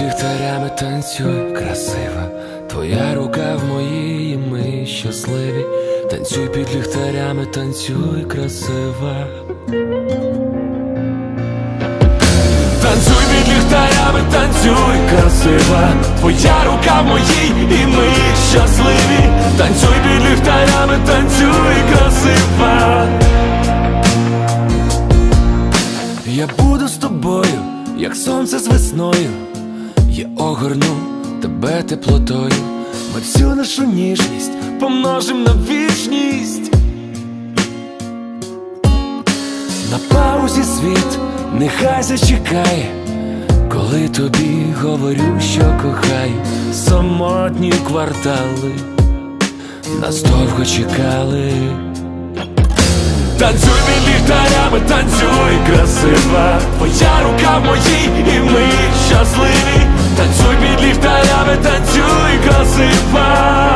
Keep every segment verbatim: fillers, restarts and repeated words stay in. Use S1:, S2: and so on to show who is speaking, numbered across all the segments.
S1: ліхтарями танцюй, красива, твоя рука в моїй, і ми щасливі. Танцюй під ліхтарями, танцюй, красива. Танцюй під ліхтарями, танцюй, красива, твоя рука в моїй, і ми щасливі. Танцюй під ліхтарями, танцюй, красива. Я буду з тобою, як сонце з весною. Я огорну тебе теплотою. Ми всю нашу ніжність помножим на вічність. На паузі світ нехай зачекає, коли тобі говорю, що кохаю. Самотні квартали нас довго чекали. Танцюй під ліхтарями, танцюй, красива, твоя рука в моїй, і ми щасливі. Танцюй під ліхтарями, танцюй, красива.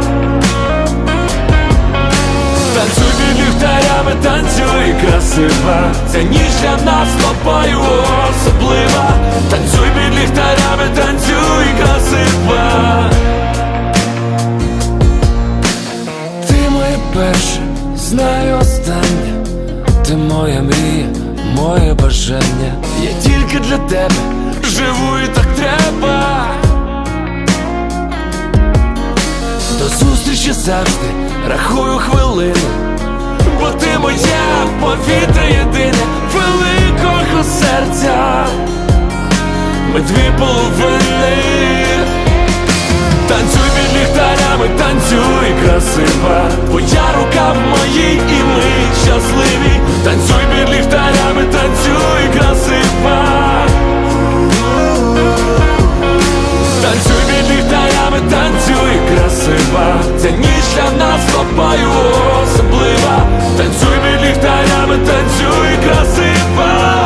S1: Танцюй під ліхтарями, танцюй, красива. Ця ніч для нас з тобою особлива. Танцюй під ліхтарями, танцюй, красива. Ти моє перше, знаю останнє. Ти моя мрія, моє бажання. Я тільки для тебе живу, і так треба. До зустрічі завжди рахую хвилини, бо ти моя повітря єдине, великого серця. Ми дві половини. Танцюй під ліхтарями, танцюй, красива, твоя рука в моїй, і ми щасливі. Танцюй під ліхтарями, танцюй, красива. Танцюй під ліхтарями, танцюй, красива. Ця ніч для нас з тобою особлива. Танцюй під ліхтарями, танцюй, красива.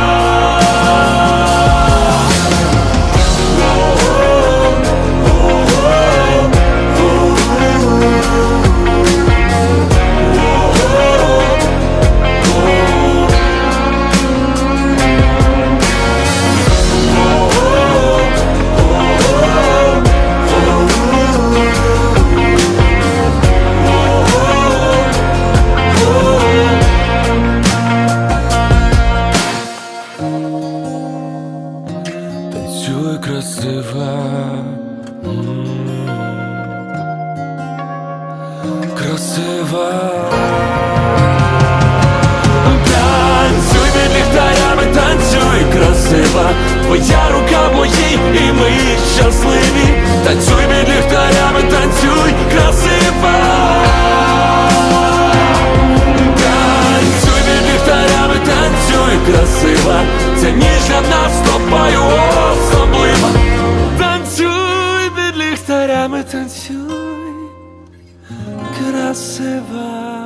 S1: Танцюй, красива, м-м-м. Красива. Танцюй під ліхтарями, танцюй, красива, твоя рука в моїй, і ми щасливі. Танцюй під ліхтарями, танцюй, красива. Танцюй під ліхтарями, танцюй, красива. Ця ніч для нас з тобою особлива. Танцюй під ліхтарями, танцюй, красива.